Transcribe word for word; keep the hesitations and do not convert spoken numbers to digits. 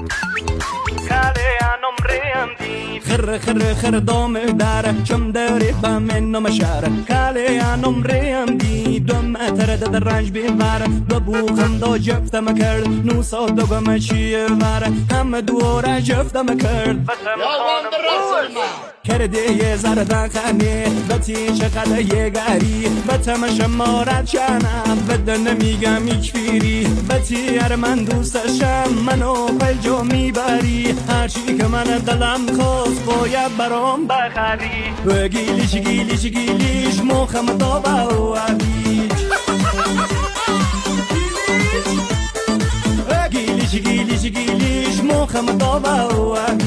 خر خر خر دام داره چم داری با من نمشار کالی انم ریم دی دم اتر در رنج بیوار ببوخم دو جفتم کرد نو صادقم چیه وار هم دوره جفتم کرد کرده یه زردن خانی بتی چقدر یه گری بتم شمارت شنم بدن میگم ایکفیری بتی هر من دوستشم منو پلجو میبری هرچی که من دلم خواست باید برام بخری و گیلیش گیلیش گیلیش مخم دابا و عبیش گیلیش گیلیش گیلیش مخم دابا و عبیش